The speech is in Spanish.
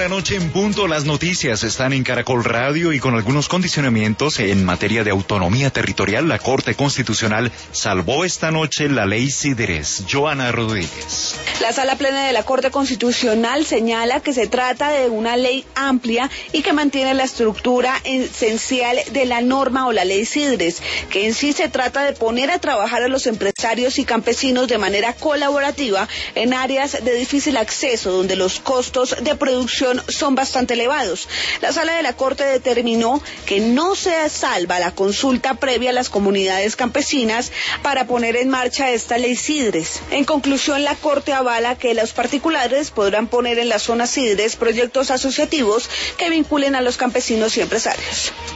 la noche en punto, las noticias están en Caracol Radio y con algunos condicionamientos en materia de autonomía territorial, la Corte Constitucional salvó esta noche la ley Sidres. Joana Rodríguez. La Sala Plena de la Corte Constitucional señala que se trata de una ley amplia y que mantiene la estructura esencial de la norma o la ley Sidres, que en sí se trata de poner a trabajar a los empresarios y campesinos de manera colaborativa en áreas de difícil acceso, donde los costos de producción son bastante elevados. La Sala de la Corte determinó que no se salva la consulta previa a las comunidades campesinas para poner en marcha esta ley Sidres. En conclusión, la Corte avala que los particulares podrán poner en la zona Sidres proyectos asociativos que vinculen a los campesinos y empresarios.